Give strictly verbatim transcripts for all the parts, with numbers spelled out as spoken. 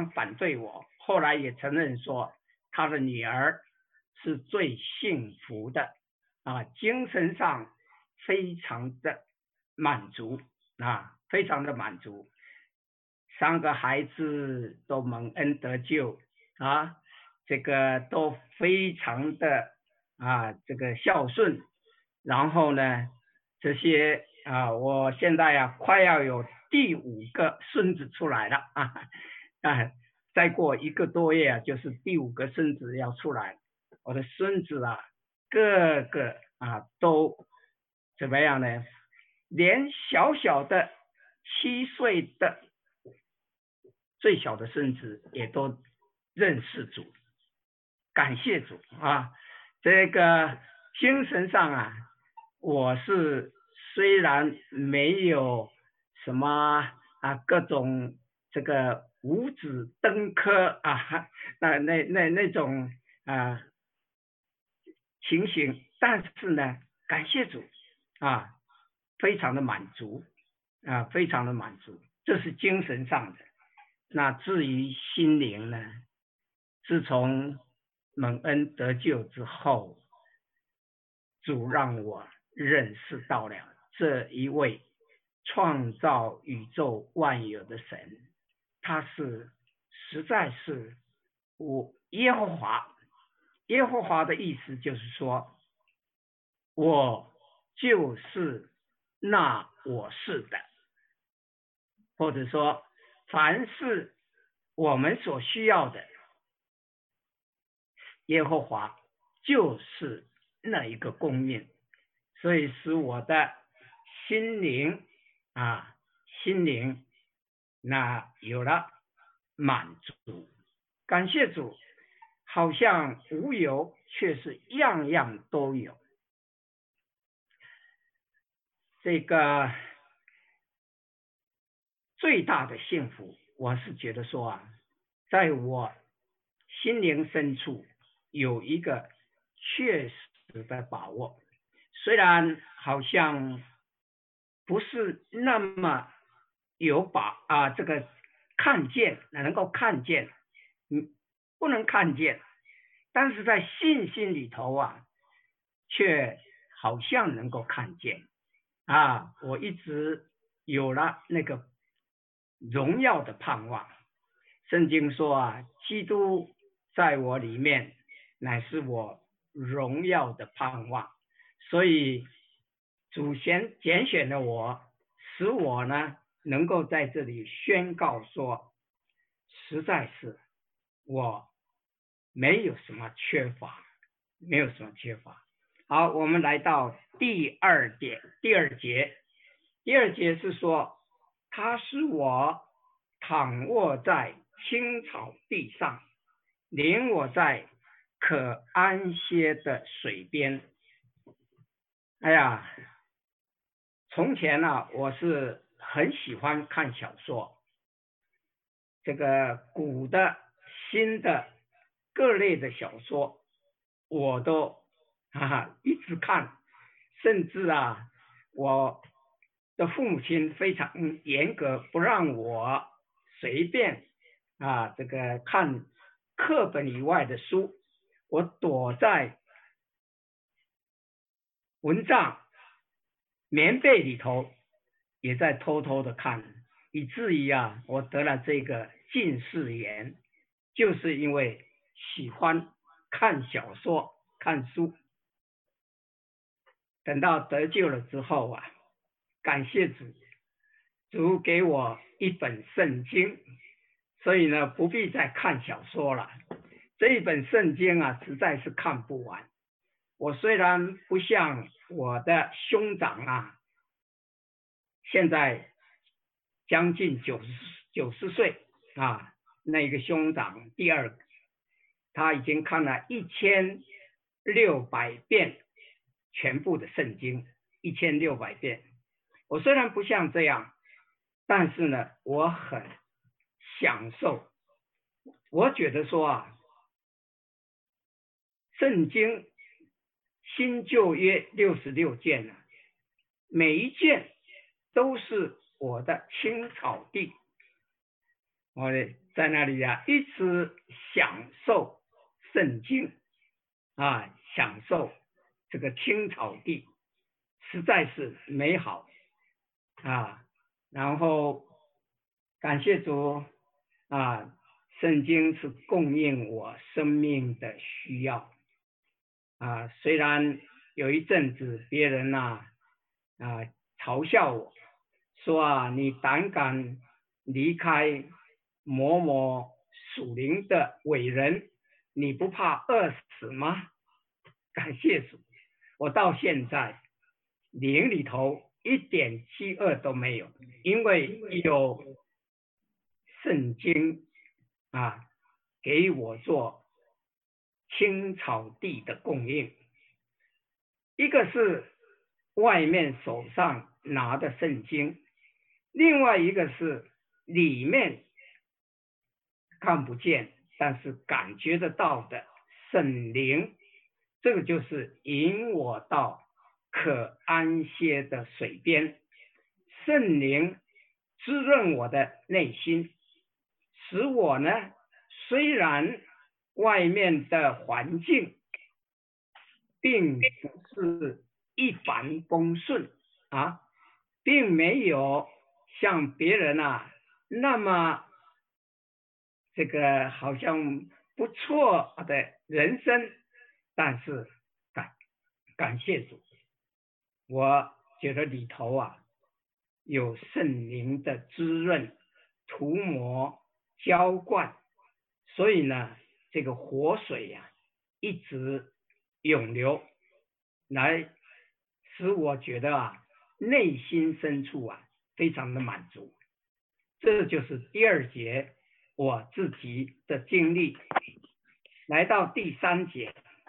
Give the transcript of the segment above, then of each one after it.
常反对我，后来也承认说他的女儿是最幸福的啊，精神上非常的满足啊，非常的满足。三个孩子都蒙恩得救啊，这个都非常的啊，这个孝顺。然后呢，这些啊，我现在呀、啊、快要有第五个孙子出来了啊啊，再过一个多月啊，就是第五个孙子要出来。我的孙子啊，个个啊都怎么样呢？连小小的七岁的最小的孙子也都认识主，感谢主啊！这个精神上啊，我是虽然没有什么啊各种这个五子登科啊，那那那那种啊情形，但是呢，感谢主啊，非常的满足啊，非常的满足，这是精神上的。那至于心灵呢？自从蒙恩得救之后，主让我认识到了这一位创造宇宙万有的神，他是实在是我耶和华。耶和华的意思就是说，我就是那我是的，或者说凡是我们所需要的，耶和华就是那一个供应，所以使我的心灵啊，心灵那有了满足，感谢主，好像无有，却是样样都有。这个最大的幸福，我是觉得说啊，在我心灵深处有一个确实的把握，虽然好像不是那么有把啊这个看见能够看见，嗯，不能看见，但是在信心里头啊，却好像能够看见啊，我一直有了那个荣耀的盼望。圣经说啊，基督在我里面乃是我荣耀的盼望，所以主先拣选了我，使我呢能够在这里宣告说，实在是我没有什么缺乏，没有什么缺乏。好，我们来到第二点，第二节，第二节是说，他使我躺卧在青草地上，领我在可安歇的水边。哎呀，从前呢、啊，我是很喜欢看小说，这个古的、新的各类的小说，我都哈哈一直看，甚至啊，我的父母亲非常严格，不让我随便啊这个看课本以外的书，我躲在蚊帐、棉被里头，也在偷偷的看，以至于啊，我得了这个近视眼，就是因为喜欢看小说、看书。等到得救了之后啊，感谢主，主给我一本圣经，所以呢，不必再看小说了。这一本圣经啊，实在是看不完。我虽然不像我的兄长啊，现在将近九十九十岁啊，那个兄长第二个，他已经看了一千六百遍全部的圣经，一千六百遍。我虽然不像这样，但是呢，我很享受。我觉得说啊，圣经新旧约六十六卷呢，每一卷都是我的青草地，我在那里啊，一直享受圣经啊，享受这个青草地，实在是美好啊。然后感谢主啊，圣经是供应我生命的需要啊。虽然有一阵子别人呐 啊, 啊嘲笑我，说啊你胆敢离开某某属灵的伟人，你不怕饿死吗？感谢主，我到现在灵里头一点饥饿都没有，因为有圣经啊给我做青草地的供应。一个是外面手上拿的圣经，另外一个是里面看不见但是感觉得到的圣灵，这个就是引我到可安歇的水边，圣灵滋润我的内心，使我呢虽然外面的环境并不是一帆风顺啊，并没有像别人啊那么这个好像不错的人生，但是感感谢主，我觉得里头啊有圣灵的滋润、涂抹、浇灌，所以呢，这个活水呀、啊、一直涌流，来使我觉得啊内心深处啊非常的满足。这就是第二节我自己的经历。来到第三节，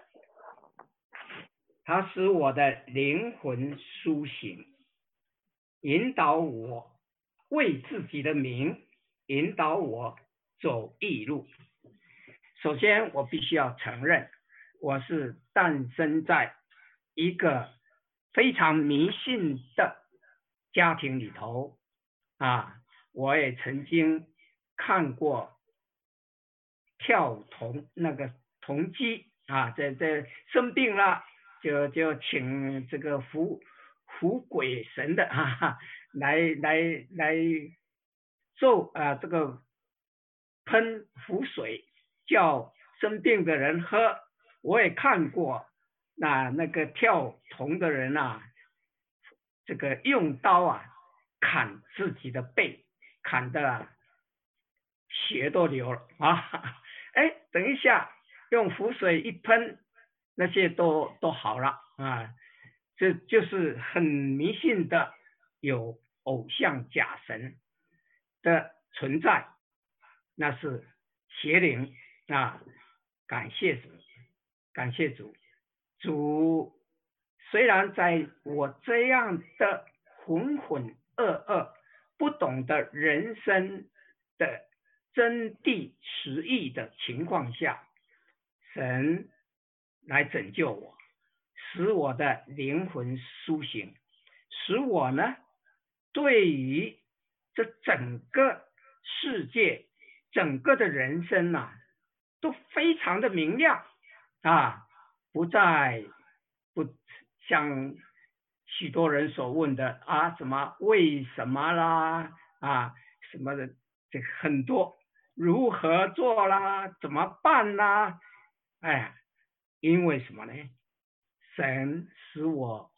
它使我的灵魂苏醒，引导我为自己的名，引导我走义路。首先我必须要承认，我是诞生在一个非常迷信的家庭里头啊，我也曾经看过跳铜那个铜鸡啊，这这生病了就就请这个符符鬼神的啊来来来咒啊这个喷符水叫生病的人喝。我也看过那那个跳铜的人啊，这个用刀啊砍自己的背，砍的血都流了啊！哎，等一下，用符水一喷，那些都都好了啊！这就是很迷信的，有偶像假神的存在，那是邪灵啊！感谢主，感谢主，主虽然在我这样的浑浑噩噩、不懂得人生的真谛实义的情况下，神来拯救我，使我的灵魂苏醒，使我呢对于这整个世界、整个的人生啊，都非常的明亮啊，不再不像许多人所问的啊，什么为什么啦啊，什么的，这很多如何做啦，怎么办啦？哎，因为什么呢？神使我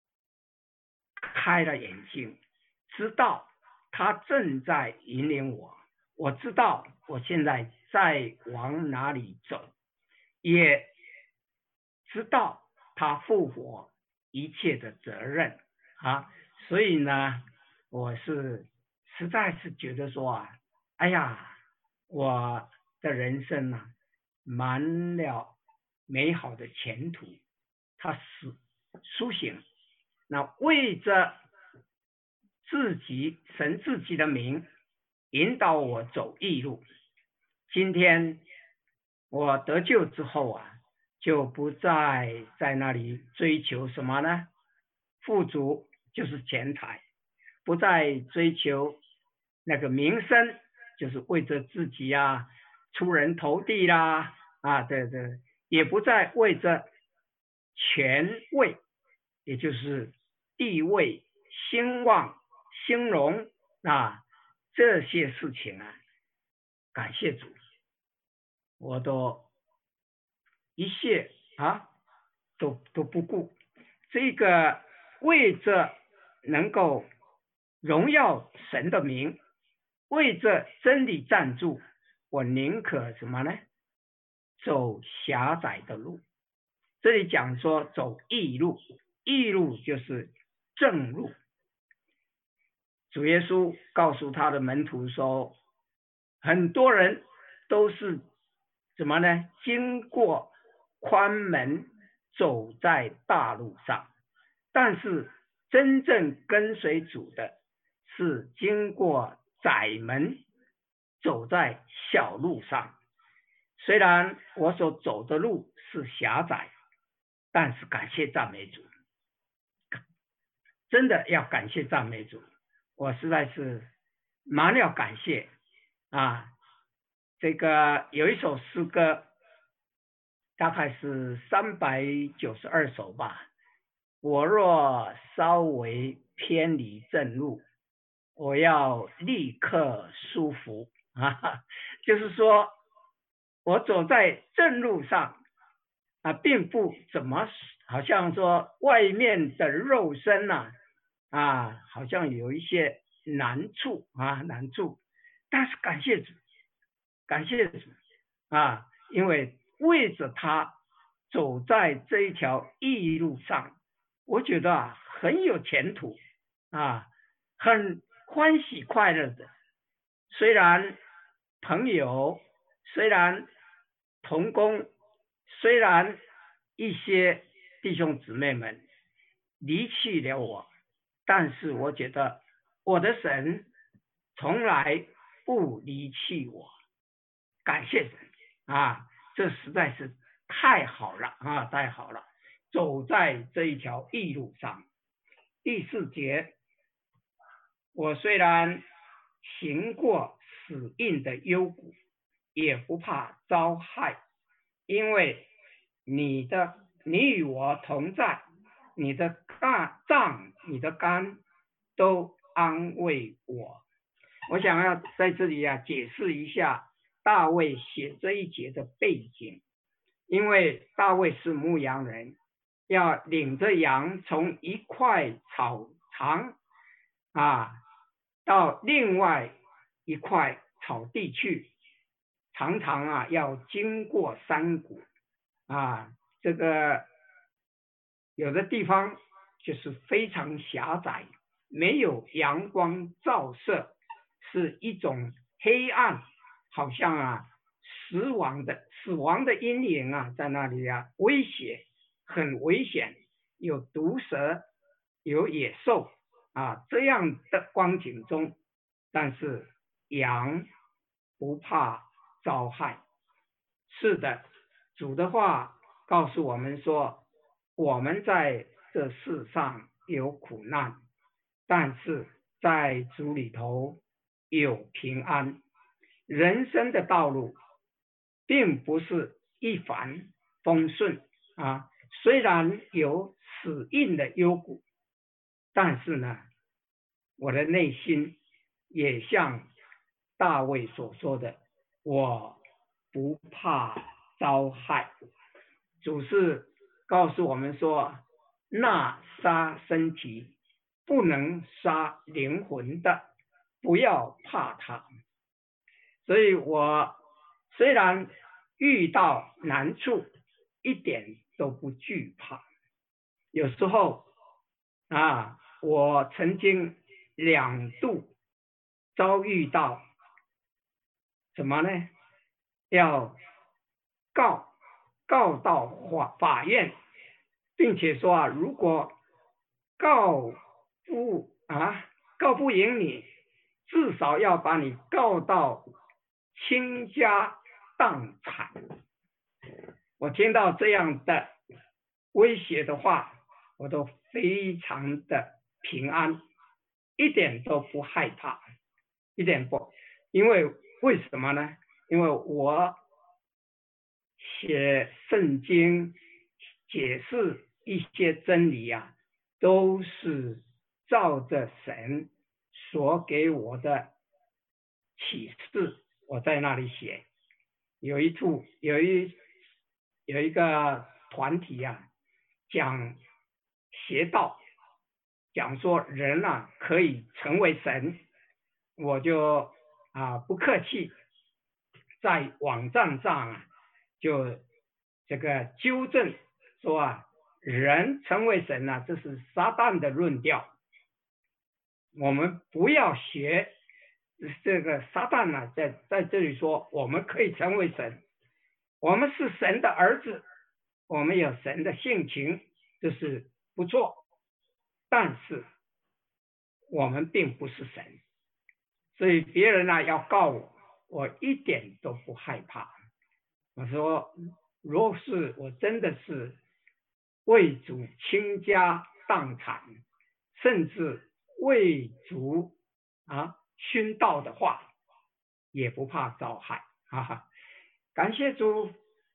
开了眼睛，知道他正在引领我，我知道我现在在往哪里走，也知道他负我一切的责任啊，所以呢，我是实在是觉得说啊，哎呀，我的人生啊，满了美好的前途，他是苏醒，那为着自己神自己的名，引导我走义路。今天我得救之后啊，就不再在那里追求什么呢？富足就是钱财，不再追求那个名声就是为着自己啊出人头地啦啊，对对，也不再为着权位，也就是地位、兴旺、兴荣啊这些事情啊，感谢主，我都一切啊都都不顾，这个为着能够荣耀神的名，为着真理站住，我宁可什么呢？走狭窄的路。这里讲说走义路，义路就是正路。主耶稣告诉他的门徒说，很多人都是什么呢？经过宽门，走在大路上，但是真正跟随主的是经过窄门，走在小路上。虽然我所走的路是狭窄，但是感谢赞美主，真的要感谢赞美主，我实在是满了感谢啊！这个有一首诗歌，大概是三百九十二首吧。我若稍微偏离正路，我要立刻舒服啊！就是说我走在正路上啊，并不怎么好像说外面的肉身呐 啊, 啊，好像有一些难处啊难处，但是感谢主，感谢主啊，因为为着他走在这一条义路上，我觉得啊很有前途啊，很欢喜快乐的。虽然朋友，虽然同工，虽然一些弟兄姊妹们离弃了我，但是我觉得我的神从来不离弃我，感谢神啊，这实在是太好了啊，太好了，走在这一条义路上。第四节，我虽然行过死荫的幽谷，也不怕遭害，因为你的你与我同在，你的杖你的竿都安慰我。我想要在这里啊解释一下大卫写这一节的背景，因为大卫是牧羊人，要领着羊从一块草场啊到另外一块草地去，常常啊要经过山谷啊，这个有的地方就是非常狭窄，没有阳光照射，是一种黑暗，好像啊死亡的死亡的阴影啊在那里啊威胁，很危险，有毒蛇，有野兽啊这样的光景中，但是羊不怕遭害。是的，主的话告诉我们说，我们在这世上有苦难，但是在主里头有平安。人生的道路并不是一帆风顺啊，虽然有死荫的幽谷，但是呢，我的内心也像大卫所说的，我不怕遭害。主是告诉我们说，那杀身体不能杀灵魂的，不要怕他。所以我虽然遇到难处，一点都不惧怕。有时候啊，我曾经两度遭遇到什么呢？要告告到法法院，并且说啊，如果告不啊告不赢你，至少要把你告到倾家荡产。我听到这样的威胁的话，我都非常的平安，一点都不害怕，一点不，因为为什么呢？因为我写圣经解释一些真理啊，都是照着神所给我的启示，我在那里写。有一处有一有一个团体啊，讲邪道，讲说人啊可以成为神，我就啊不客气，在网站上啊就这个纠正说啊，人成为神啊，这是撒旦的论调，我们不要学这个撒旦呢、啊，在在这里说我们可以成为神，我们是神的儿子，我们有神的性情，这是不错，但是我们并不是神，所以别人呢、啊、要告我，我一点都不害怕。我说，若是我真的是为主倾家荡产，甚至为主啊殉道的话，也不怕遭害，哈哈！感谢主，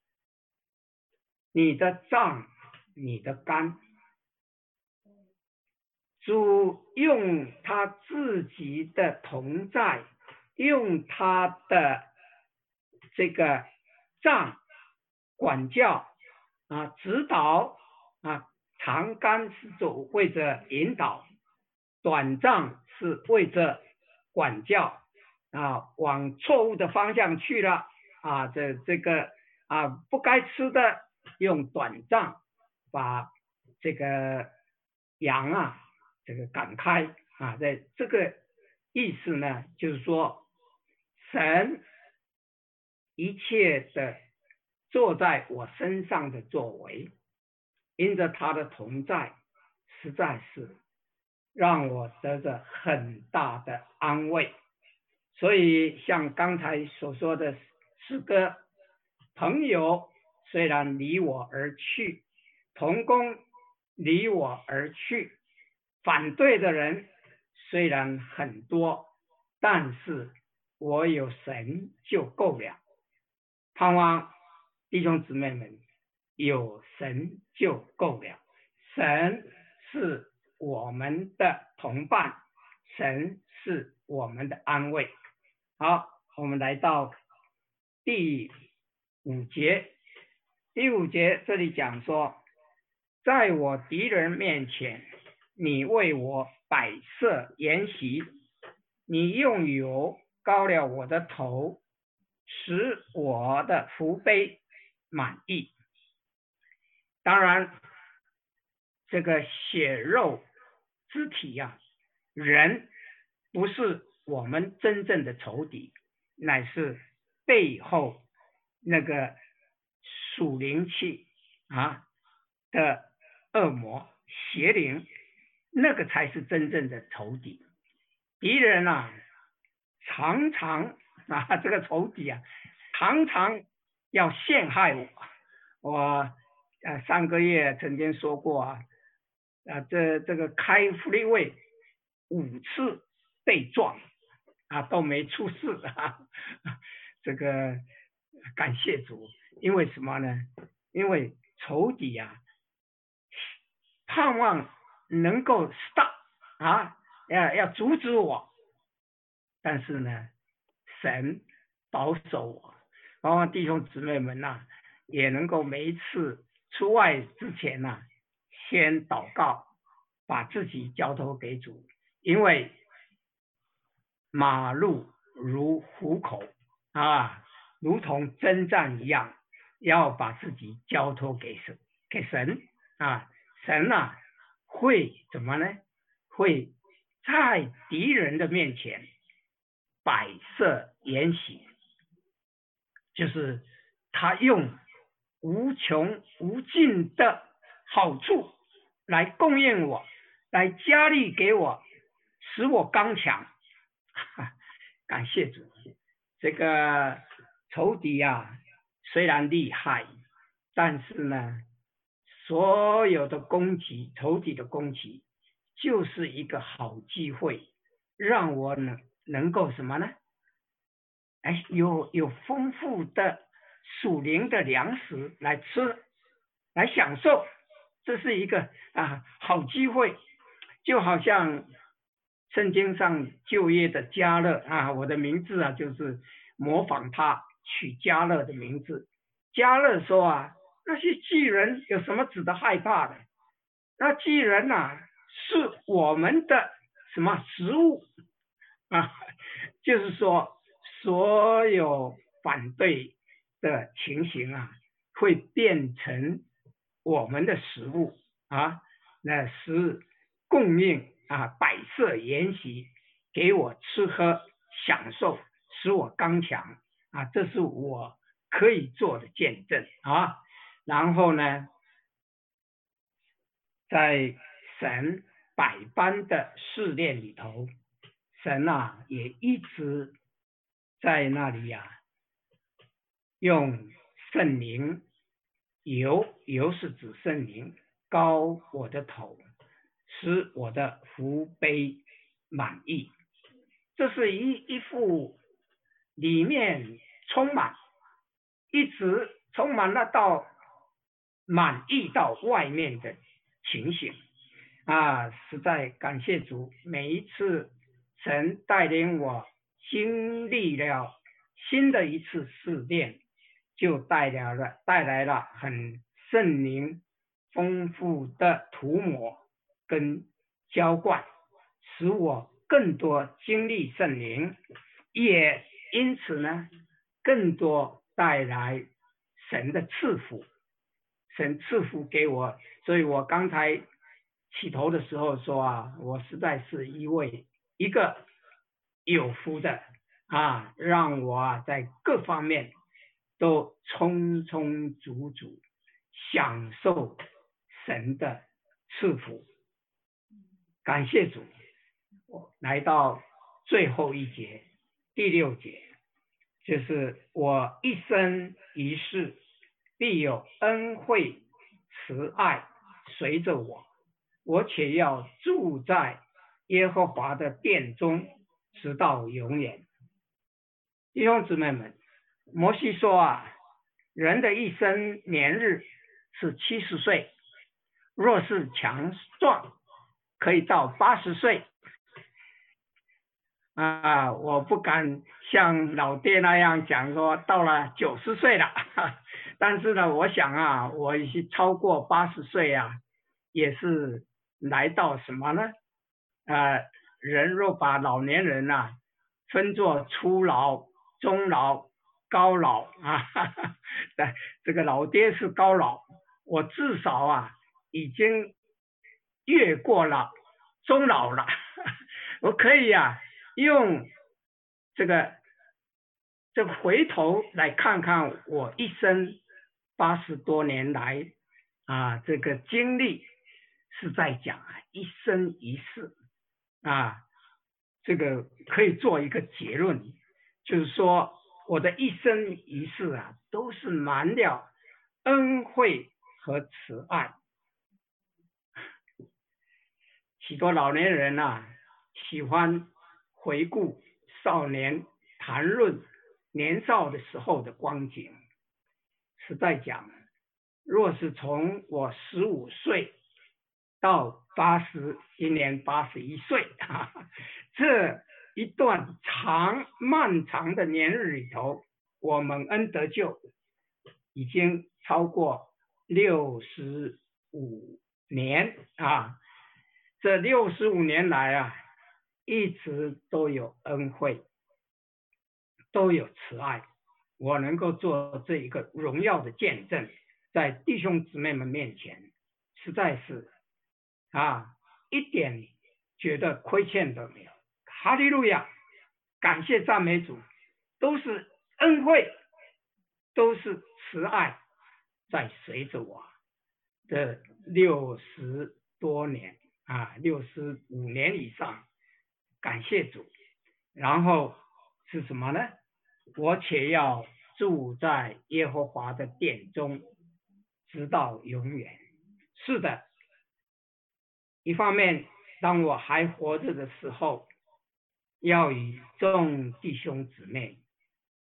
你的杖，你的竿，主用他自己的同在，用他的这个杖管教啊指导啊，长竿是走为着引导，短杖是为着管教啊，往错误的方向去了啊，这这个啊不该吃的用短杖把这个羊啊这个赶开啊，在这个意思呢，就是说神一切的坐在我身上的作为，因着他的同在，实在是让我得着很大的安慰。所以像刚才所说的诗歌，朋友虽然离我而去，同工离我而去，反对的人虽然很多，但是我有神就够了。盼望弟兄姊妹们有神就够了，神是我们的同伴，神是我们的安慰。好，我们来到第五节。第五节这里讲说，在我敌人面前，你为我摆设筵席，你用油膏了我的头，使我的福杯满溢。当然，这个血肉之体啊，人不是我们真正的仇敌，乃是背后那个属灵气啊的恶魔邪灵，那个才是真正的仇敌。敌人啊，常常啊，这个仇敌啊，常常要陷害我。我呃上个月曾经说过啊，啊这这个开福利位五次被撞啊都没出事啊，这个感谢主，因为什么呢？因为仇敌啊，盼望能够 stop 啊，要要阻止我，但是呢，神保守我，盼望弟兄姊妹们呐、啊，也能够每一次出外之前呐、啊，先祷告，把自己交托给主，因为马路如虎口啊，如同征战一样，要把自己交托给神，给神啊，神啊会怎么呢？会在敌人的面前摆设筵席，就是他用无穷无尽的好处来供应我，来加力给我，使我刚强。感谢主，这个仇敌啊，虽然厉害，但是呢，所有的攻击，仇敌的攻击，就是一个好机会，让我能能够什么呢？ 哎，有有丰富的属灵的粮食来吃，来享受，这是一个啊好机会，就好像圣经上旧约的迦勒啊，我的名字啊就是模仿他取迦勒的名字。迦勒说啊，那些巨人有什么值得害怕的？那巨人呐、啊，是我们的什么食物啊？就是说，所有反对的情形啊，会变成我们的食物啊，那是供应啊，摆设筵席给我吃喝享受，使我刚强啊，这是我可以做的见证啊。然后呢，在神百般的试炼里头，神啊也一直在那里呀、啊，用圣灵油，油是指圣灵，膏我的头，使我的福杯满溢。这是一一幅里面充满，一直充满了到满溢到外面的情形啊！实在感谢主，每一次神带领我经历了新的一次试炼，就带来了带来了很圣灵丰富的涂抹跟浇灌，使我更多经历圣灵，也因此呢，更多带来神的赐福，神赐福给我，所以我刚才起头的时候说啊，我实在是一位一个有福的啊，让我啊在各方面都充充足足享受神的赐福。感谢主，来到最后一节，第六节，就是我一生一世必有恩惠慈爱随着我，我且要住在耶和华的殿中，直到永远。弟兄姊妹们，摩西说啊，人的一生年日是七十岁，若是强壮，可以到八十岁。啊，我不敢像老爹那样讲说到了九十岁了，但是呢，我想啊，我已经超过八十岁啊，也是来到什么呢？呃，人若把老年人呐、啊、分作初老、中老、高老啊，哈哈，这个老爹是高老，我至少啊已经越过了中老了，我可以啊。用这个这个回头来看看我一生八十多年来啊，这个经历是在讲啊一生一世啊，这个可以做一个结论，就是说我的一生一世啊，都是满了恩惠和慈爱。许多老年人啊，喜欢回顾少年，谈论年少的时候的光景。实在讲，若是从我十五岁到八十，今年八十一岁，哈哈，这一段长漫长的年日里头，我蒙恩得救，已经超过六十五年啊！这六十五年来啊，一直都有恩惠，都有慈爱，我能够做这一个荣耀的见证，在弟兄姊妹们面前，实在是啊，一点觉得亏欠都没有。哈利路亚，感谢赞美主，都是恩惠，都是慈爱，在随着我这六十多年啊，六十五年以上，感谢主。然后是什么呢？我且要住在耶和华的殿中，直到永远。是的，一方面，当我还活着的时候，要与众弟兄姊妹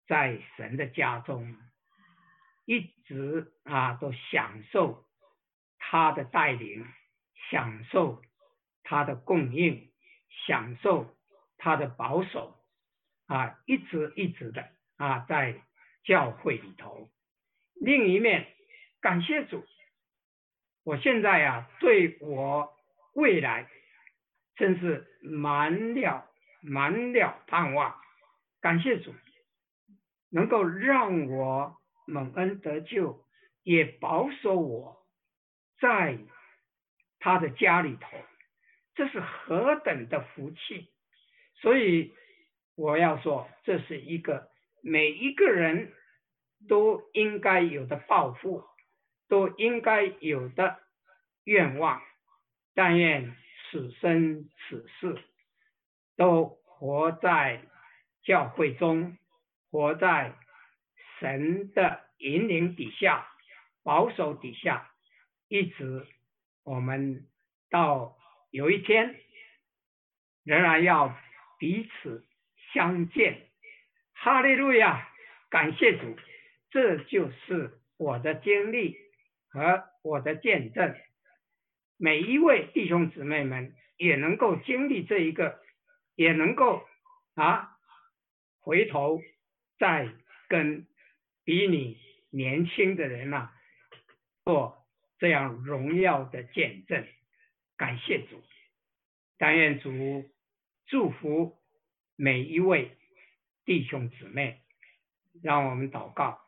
在神的家中，一直啊都享受他的带领，享受他的供应，享受他的保守啊，一直一直的啊在教会里头。另一面，感谢主，我现在啊对我未来真是满了满了盼望。感谢主，能够让我蒙恩得救，也保守我在他的家里头，这是何等的福气！所以我要说，这是一个每一个人都应该有的抱负，都应该有的愿望。但愿此生此世都活在教会中，活在神的引领底下，保守底下，一直我们到有一天仍然要彼此相见。哈利路亚，感谢主，这就是我的经历和我的见证。每一位弟兄姊妹们也能够经历这一个，也能够啊回头再跟比你年轻的人啊做这样荣耀的见证。感谢主，但愿主祝福每一位弟兄姊妹。让我们祷告。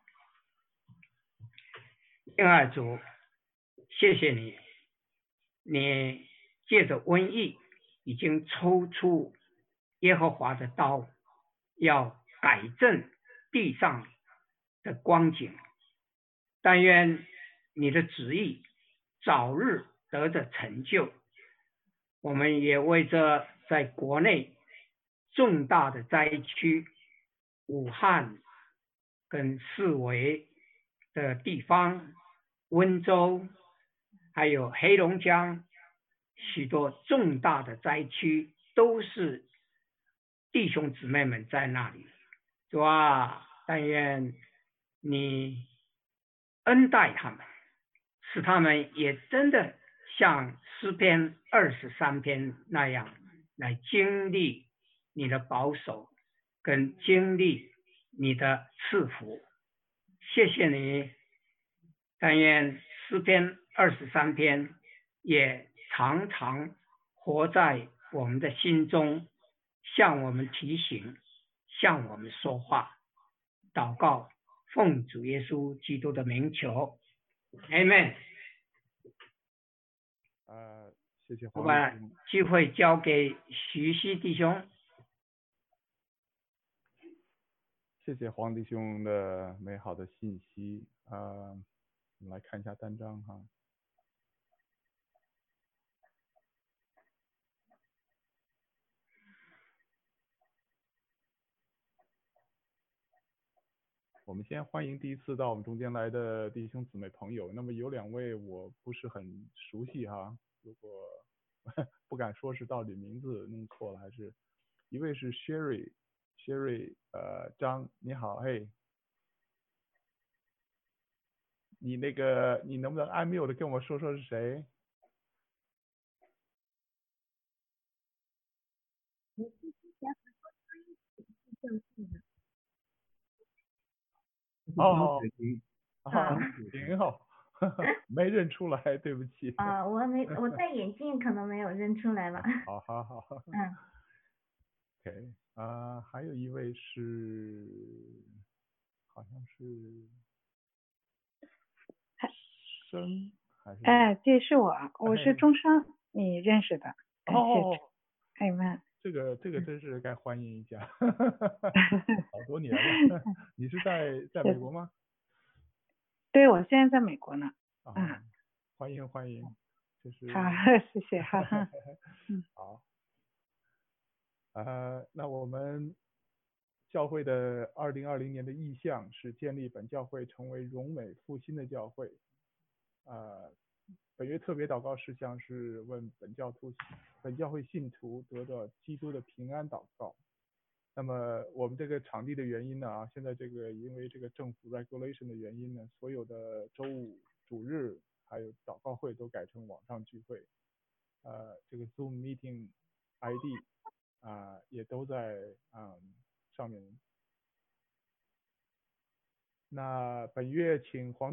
亲爱的主，谢谢你，你借着瘟疫已经抽出耶和华的刀，要改正地上的光景。但愿你的旨意早日得着成就。我们也为着在国内重大的灾区，武汉跟四围的地方，温州还有黑龙江许多重大的灾区，都是弟兄姊妹们在那里。主啊，但愿你恩待他们，使他们也真的像诗篇二十三篇那样来经历你的保守跟经历你的赐福。谢谢你，但愿诗篇二十三篇也常常活在我们的心中，向我们提醒，向我们说话。祷告，奉主耶稣基督的名求 Amen。 呃，谢谢我把黄弟兄。 机会交给徐熙弟兄。 谢谢黄弟兄的美好的信息啊、呃，我们来看一下单章哈。我们先欢迎第一次到我们中间来的弟兄姊妹朋友。那么有两位我不是很熟悉哈，如果不敢说是到底名字弄错了，还是一位是 Sherry Sherry 呃张，你好，嘿，你那个你能不能按 mute 的跟我说说是谁？哦，啊，挺好，没认出来，对不起。 啊，我还没，我戴眼镜可能没有认出来吧。 好好好。 嗯。 OK， 啊、呃，还有一位是，好像是生还是？ 哎，这是我，我是钟生，你认识的。 哦。 哎妈。 这个这个真是该欢迎一下，好多年了。你是在在美国吗？ 对，我现在在美国呢。 啊，嗯、欢迎欢迎，就是。 好，谢谢，哈哈。 嗯。好。呃，那我们教会的二零二零年的意向是建立本教会成为荣美复兴的教会。呃，本月特别祷告事项是问本教徒、本教会信徒得到基督的平安祷告。 那么我们这个场地的原因呢啊，现在这个因为这个政府 regulation 的原因呢，所有的周五主日还有祷告会都改成网上聚会，呃，这个 Zoom meeting I D 啊、也都在嗯上面。那本月请黄